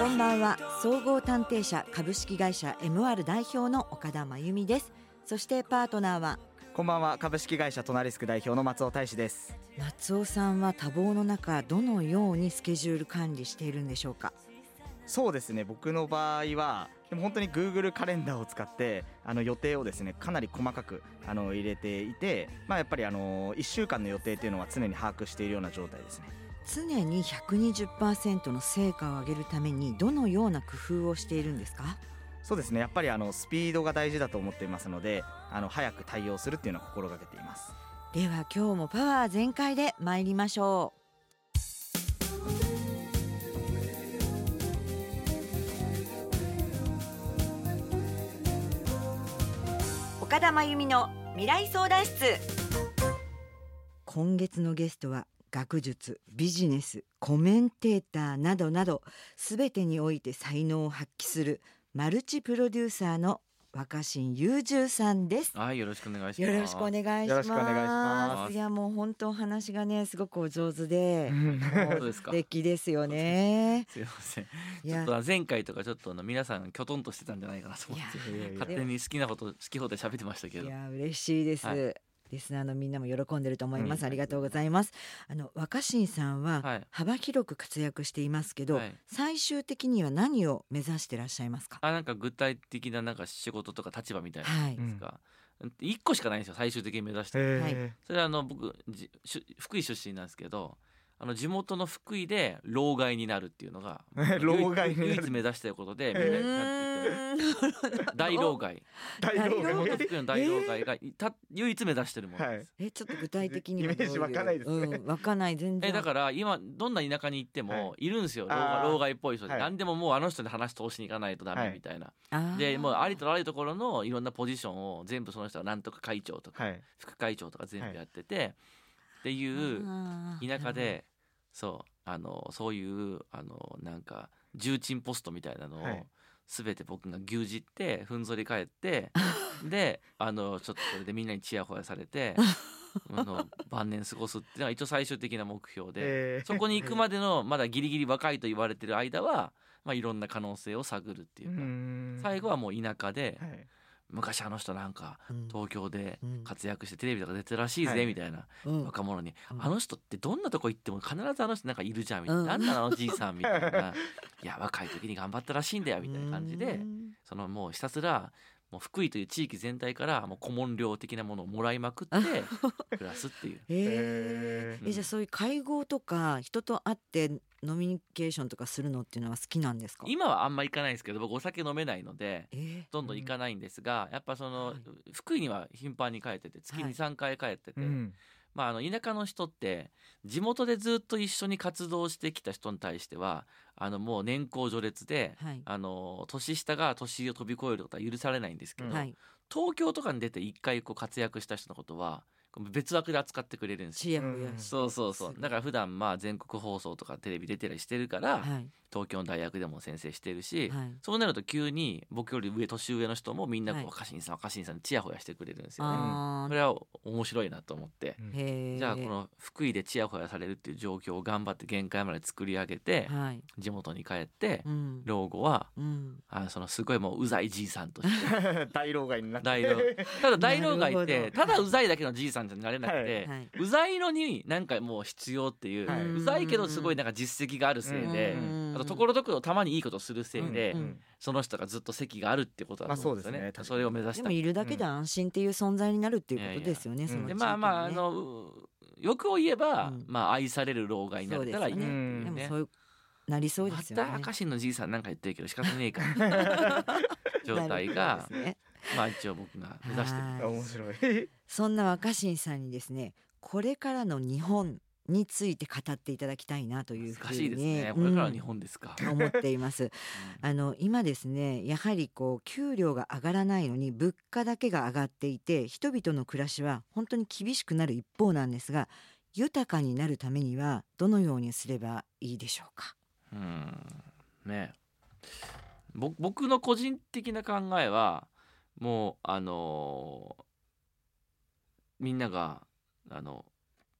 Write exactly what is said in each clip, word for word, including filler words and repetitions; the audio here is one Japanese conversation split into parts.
こんばんは。総合探偵社株式会社 エムアール 代表の岡田真由美です。そしてパートナーは、 こんばんは。株式会社トナリスク代表の松尾大志です。 松尾さんは多忙の中、どのようにスケジュール管理しているんでしょうか？ そうですね、僕の場合はでも本当に Google カレンダーを使ってあの予定をですねかなり細かくあの入れていて、まあ、やっぱりあのいっしゅうかんの予定というのは常に把握しているような状態ですね。 常に ひゃくにじゅっパーセント の成果を上げるためにどのような工夫をしているんですか？ そうですね、やっぱりあのスピードが大事だと思っていますので、あの早く対応するっていうのを心がけています。 では今日もパワー全開で参りましょう。岡田真由美の未来相談室。今月のゲストは学術、ビジネス、コメンテーターなどなど全てにおいて才能を発揮するマルチプロデューサーの若新雄十さんです。 はい、よろしくお願いします。 よろしくお願いします。 よろしくお願いします。 いやもう本当お話がねすごくお上手でそうですか。 素敵ですよね。 すいません。 いやちょっと前回とかちょっとあの皆さんきょとんとしてたんじゃないかなと思っていやいやいや勝手に好きなこと好き放題喋ってましたけど。 いや嬉しいです、 はいリスナーのみんなも喜んでると思います、 うんありがとうございます。あの若新さんははい幅広く活躍していますけど、 はい最終的には何を目指してらっしゃいますか？ あ、なんか具体的ななんか仕事とか立場みたいなはい、 んですか。一個しかないんですよ、最終的に目指してる。 へーはいそれはあの僕じし福井出身なんですけど、あの地元の福井で老害になるっていうのが老害になる唯一目指していることで、みんなになっていて大老害大老地元害福井の大老害がいた唯一目指してるものです。 えちょっと具体的にはどういうイメージ湧かないですねうん、湧かない全然えだから今どんな田舎に行ってもいるんですよ、老あー害老害っぽい人で、 はい何でももうあの人に話通しに行かないとダメみたいな、 あーでもうありとあらゆるところのいろんなポジションを全部その人がなんとか会長とか、 はい副会長とか全部やってて、っていうあー田舎でそうあのそういうあのなんか重鎮ポストみたいなのを、 はい全て僕が牛耳ってふんぞり返ってであのちょっとそれでみんなにチヤホヤされてあの晩年過ごすっていうのが一応最終的な目標で、 えーそこに行くまでのまだギリギリ若いと言われてる間は、まあ、いろんな可能性を探るっていうか、 うん最後はもう田舎で、 はい昔あの人なんかうん東京でうん活躍してテレビとか出てるらしいぜ、 はいみたいなうん若者に、 うんあの人ってどんなとこ行っても必ずあの人なんかいるじゃんみたいな、 うんなんなのあのじいさんみたいないや若い時に頑張ったらしいんだよみたいな感じで、 うんそのもうひたすらもう福井という地域全体からもう顧問料的なものをもらいまくって暮らすっていう。 えーへーえじゃあそういう会合とか人と会ってノミニケーションとかするのっていうのは好きなんですか？ 今はあんま行かないですけど僕お酒飲めないのでえーどんどん行かないんですが、やっぱその、 はい福井には頻繁に帰ってて月はいにさんかい帰ってて、 うんまあ、あの田舎の人って地元でずっと一緒に活動してきた人に対してはあのもう年功序列で、 はいあの年下が年を飛び越えることは許されないんですけど、 はい、 東京とかに出て一回こう活躍した人のことは別枠で扱ってくれるんですよ。 チヤホヤしてそうそうそうだから普段まあ全国放送とかテレビ出てたりしてるから、 はい東京の大学でも先生してるし、 はいそうなると急に僕より上年上の人もみんなこうはい若新さん若新さんにチヤホヤしてくれるんですよね。 あこれは面白いなと思って、 うんーへーじゃあこの福井でチヤホヤされるっていう状況を頑張って限界まで作り上げて、 はい地元に帰って、 うん老後はうんあそのすごいもううざいじいさんとして大老害になって大老ただ大老害っなるほどてただうざいだけのじいさんじゃなれなくて、 はいうざいのになんかもう必要っていう、 はいうざいけどすごいなんか実績があるせいで、 うんあとところどころたまにいいことするせいで、 うんうんその人がずっと席があるってことだと思うんですよね。 まあそうですねそれを目指したい。 でもいるだけで安心っていう存在になるっていうことですよね、 いやいやその地域にねでまあまああのう欲を言えば、 うんまあ愛される老害になれたらいいそうですねね。 でもそういうなりそうでますよね。 た赤信のじいさんなんか言ってるけど仕方ねえから状態ながるほどですねまあ一応僕が目指してる。 はい面白いそんな若新さんにですねこれからの日本について語っていただきたいなというふう難しいですにね。これからの日本ですか。 うん思っていますあの今ですねやはりこう給料が上がらないのに物価だけが上がっていて人々の暮らしは本当に厳しくなる一方なんですが豊かになるためにはどのようにすればいいでしょうか？ うんねぼ僕の個人的な考えはもうあのーみんながあの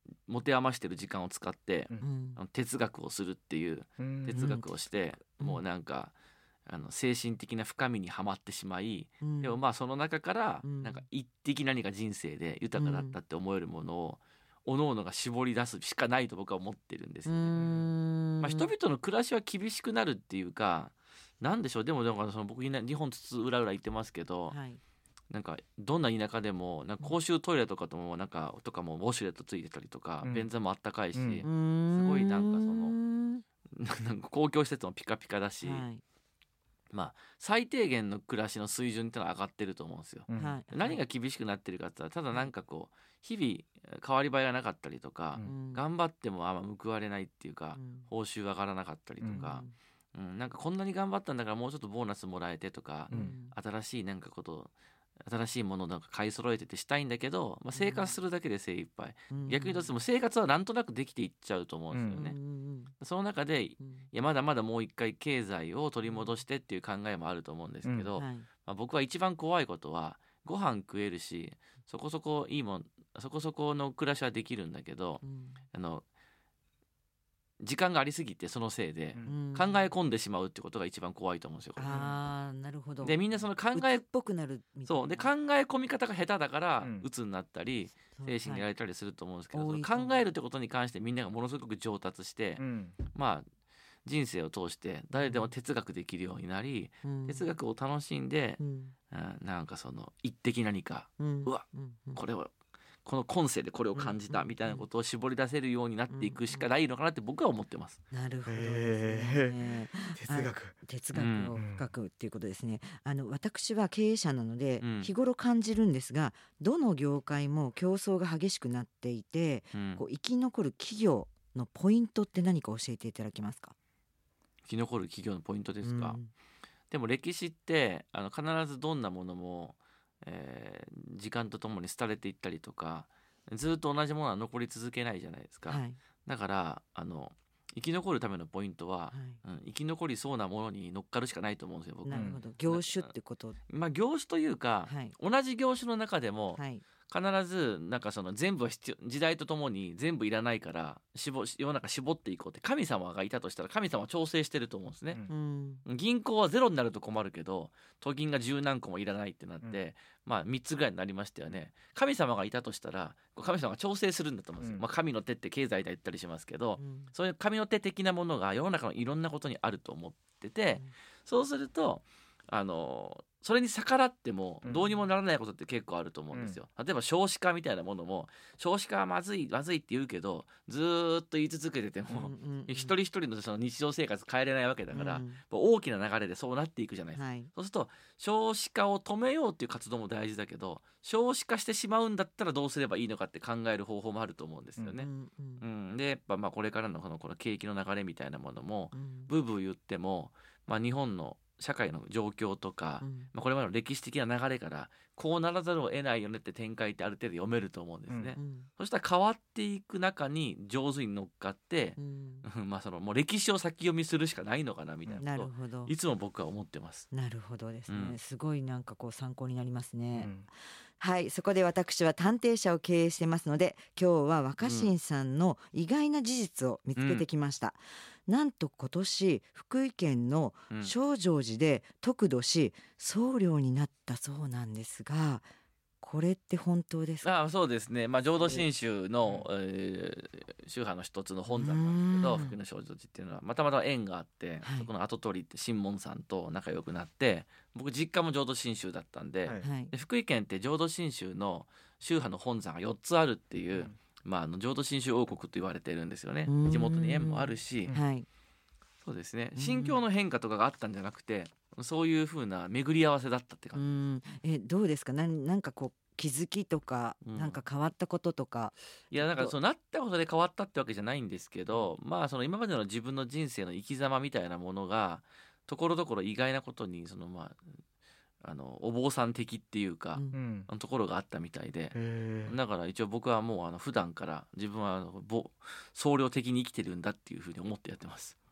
持て余してる時間を使って、 うんうんあの哲学をするっていううん哲学をして、 うんもうなんかあの精神的な深みにはまってしまい、 うんでもまあその中からうんなんか一滴何か人生で豊かだったって思えるものを各々が絞り出すしかないと僕は思ってるんですうよね。 んまあ、人々の暮らしは厳しくなるっていうか、なんでしょう、でもだからその僕いな日本つつ裏裏言ってますけど、 はいなんかどんな田舎でもなんか公衆トイレとかともなんかとかもウォシュレットついてたりとか、 うん便座もあったかいし、 うんすごいなんかそののなんか公共施設もピカピカだし、 はいまあ最低限の暮らしの水準ってのは上がってると思うんですよ。 うんはい何が厳しくなってるかって言ったら、ただなんかこう日々変わり映えがなかったりとか、 うん頑張ってもあんま報われないっていうか、 うん報酬上がらなかったりとか、うんなんかこんなに頑張ったんだからもうちょっとボーナスもらえてとか、 うん新しいなんかこと新しいものをなんか買い揃えててしたいんだけど、まあ、生活するだけで精一杯、 うん逆に言うともう生活はなんとなくできていっちゃうと思うんですよね。 うんその中でいうんやまだまだもう一回経済を取り戻してっていう考えもあると思うんですけど、 はいまあ、僕は一番怖いことはご飯食えるしそこそこいいもんそこそこの暮らしはできるんだけど、 うんあの時間がありすぎてそのせいでうん考え込んでしまうってことが一番怖いと思うんですよ。これああなるほどでみんなその考え鬱っぽくなるみたいなそうで考え込み方が下手だからうん鬱になったり、 そう精神にやらはいれたりすると思うんですけど、 多いその考えるってことに関してみんながものすごく上達して、 うんまあ人生を通して誰でも哲学できるようになり、 うん哲学を楽しんでう、んうんなんかその一滴何かうんうわうんうんこれをこの今世でこれを感じたみたいなことを絞り出せるようになっていくしかないのかなって僕は思ってます。 なるほどですへね哲学哲学を深くっていうことですね、あの私は経営者なのでうん日頃感じるんですが、どの業界も競争が激しくなっていて、 うんこう生き残る企業のポイントって何か教えていただけますか？ 生き残る企業のポイントですか。 うんでも歴史ってあの必ずどんなものも、えー時間とともに廃れていったりとかずっと同じものは残り続けないじゃないですか、 はいだからあの生き残るためのポイントは、 はうん、生き残りそうなものに乗っかるしかないと思うんですよい、 僕。 なるほど業種ってことまあ業種というか、 はい同じ業種の中でも、 はい必ずなんかその全部は必要時代とともに全部いらないから絞世の中絞っていこうって神様がいたとしたら神様は調整してると思うんですね、 うん銀行はゼロになると困るけど都銀が十何個もいらないってなって、 うんまあみっつぐらいになりましたよね。神様がいたとしたら神様が調整するんだと思うんですよ、 うんまあ、神の手って経済で言ったりしますけど、 うんそういう神の手的なものが世の中のいろんなことにあると思ってて、 うんそうするとあのそれに逆らってもうんどうにもならないことって結構あると思うんですよ、例えば少子化みたいなものも少子化はまずいまずいって言うけどずーっと言い続けてても、 うんうんうん一人一人のその日常生活変えれないわけだから、 うん大きな流れでそうなっていくじゃないですか、 はいそうすると少子化を止めようっていう活動も大事だけど少子化してしまうんだったらどうすればいいのかって考える方法もあると思うんですよね。 うんうんうんでやっぱまあこれからのこのこの景気の流れみたいなものもうんブーブー言っても、まあ、日本の社会の状況とか、 うんまあ、これまでの歴史的な流れからこうならざるを得ないよねって展開ってある程度読めると思うんですね、 うんそしたら変わっていく中に上手に乗っかってう、んまあそのもう歴史を先読みするしかないのかなみたいななことをるほどいつも僕は思ってます。 なるほどですね、 うんすごいなんかこう参考になりますうね、 んはいそこで私は探偵社を経営してますので今日は若新さんの意外な事実を見つけてきました、なんと今年福井県のうん正常寺で得度し僧侶になったそうなんですがこれって本当ですか？ ああそうですね、まあ、浄土真宗の、えー宗派の一つの本山なんですけどうん福井の正常寺っていうのはまたまた縁があって、 はいそこの跡取りって神門さんと仲良くなって僕実家も浄土真宗だったんで,、 はいはいで福井県って浄土真宗の宗派の本山がよっつあるっていう、 うんまあ、あの浄土真宗王国と言われてるんですよねうん地元に縁もあるし、 うんはいそうですねうん心境の変化とかがあったんじゃなくてそういう風な巡り合わせだったってう感じ、 んえどうですかなんなんかこう気づきとか、 うんなんか変わったこととかいやだからそうなったことで変わったってわけじゃないんですけど、まあその今までの自分の人生の生き様みたいなものがところどころ意外なことにそのまああのお坊さん的っていうか、 うんうんあのところがあったみたいで、 へーだから一応僕はもうあの普段から自分はあのぼ僧侶的に生きてるんだっていうふうに思ってやってます。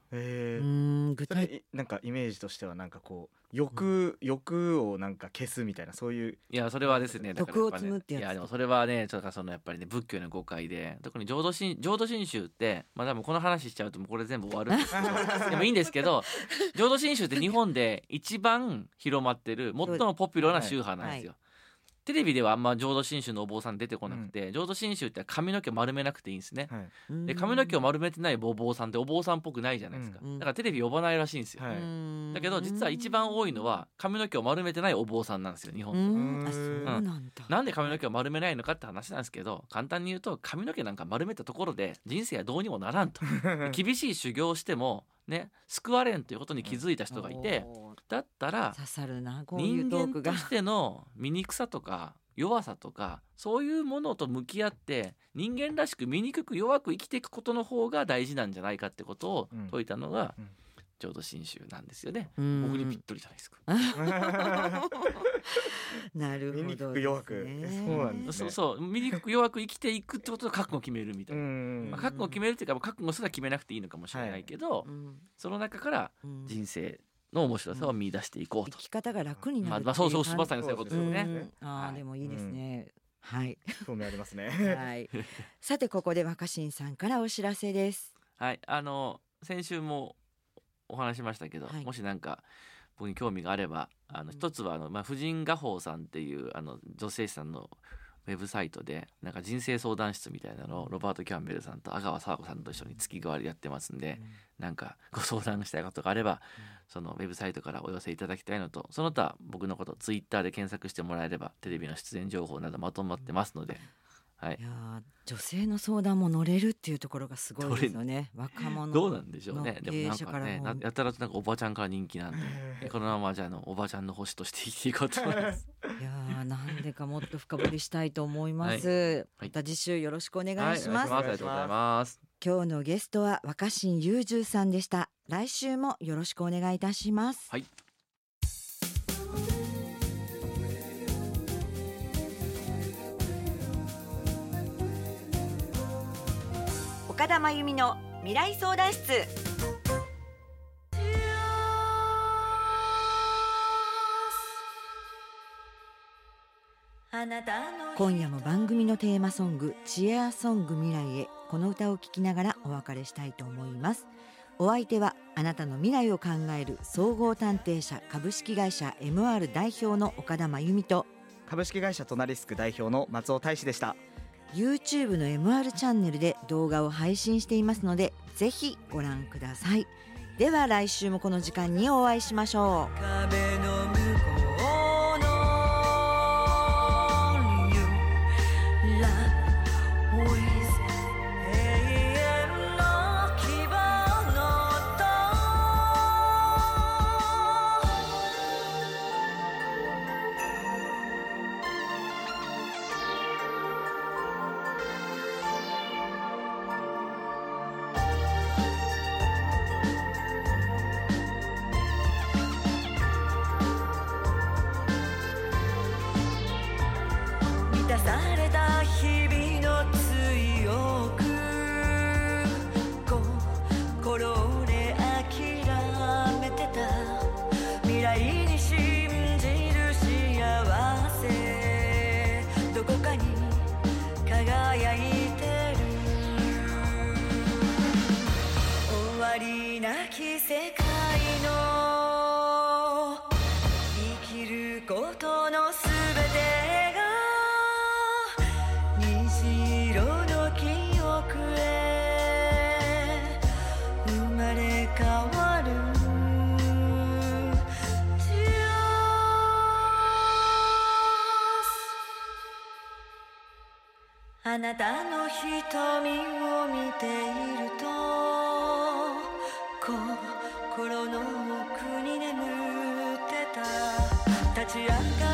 えうーん具体それいなんかイメージとしてはなんかこう欲欲をなんか消すみたいなそういういやそれはですねだからやっぱね徳を積むってやついやでもそれはねちょっとそのやっぱりね仏教の誤解で特に浄土真浄土真宗ってまあ多分この話しちゃうともうこれ全部終わるんですけどでもいいんですけど浄土真宗って日本で一番広まってる最もポピュラーな宗派なんですよ、テレビではあんま浄土真宗のお坊さん出てこなくて、浄土真宗って髪の毛丸めなくていいんですね、 はいで髪の毛を丸めてないお坊さんってお坊さんっぽくないじゃないですか、 うんだからテレビ呼ばないらしいんですよ、 はいうんだけど実は一番多いのは髪の毛を丸めてないお坊さんなんですよ日本うではんあそうなんだ、 なんで髪の毛を丸めないのかって話なんですけど簡単に言うと髪の毛なんか丸めたところで人生はどうにもならんと厳しい修行をしてもね救われんということに気づいた人がいておーだったら刺さるなこういう人トークが間としての醜さとか弱さとかそういうものと向き合って人間らしく醜く弱く生きていくことの方が大事なんじゃないかってことを説いたのがうん浄土真宗なんですよね、 うん僕にぴっとりじゃないですか、 なるほどですね、 醜く弱くそうなんですねそうそう醜く弱く生きていくってことを覚悟を決めるみたいな、 んまあ、覚悟を決めるっていうかもう覚悟すら決めなくていいのかもしれないけど、 うんその中からうん人生の面白さを見出していこうと、 生き方が楽になるまあ、まあそうそうっていまさにそういうことですよね、 うんあーはいでもいいですね、はい興味ありますねはいさてここで若新さんからお知らせですはいあの先週もお話しましたけど、 はいもしなんか僕に興味があればあの一つはあの、まあ、婦人画報さんっていうあの女性誌さんのウェブサイトでなんか人生相談室みたいなのをロバート・キャンベルさんと阿川佐和子さんと一緒に月替わりやってますんで、なんかご相談したいことがあれば、そのウェブサイトからお寄せいただきたいのとその他僕のことツイッターで検索してもらえればテレビの出演情報などまとまってますので、はいいやー女性の相談も乗れるっていうところがすごいですよね若者どうなんでしょうね。 のでもなんかね経営者からもなやたらとなんかおばちゃんから人気なんでえこのままじゃあのおばちゃんの星として生きていこうと思います。 いやーなんでかもっと深掘りしたいと思います、 はいまた次週よろしくお願はいい、 します、 お願いします。ありがとうございます。 今日のゲストは若新雄十さんでした。来週もよろしくお願いいたします。 はい。 岡田真由美の未来相談室。今夜も番組のテーマソングチアソング未来へ、この歌を聴きながらお別れしたいと思います。お相手はあなたの未来を考える総合探偵社株式会社 エムアール 代表の岡田真由美と株式会社トナリスク代表の松尾大志でした。 YouTube の エムアール チャンネルで動画を配信していますのでぜひご覧ください。では来週もこの時間にお会いしましょう。 壁の向こうの You Love with 永遠の希望の音満たされた日々の強く心で諦めてた未来に信じる幸せどこかに輝いてる終わりなき世界の生きることのすべてが虹色の記憶へ生まれ変わる Tears あなたの瞳を見ていると心の奥に眠ってた立ち上が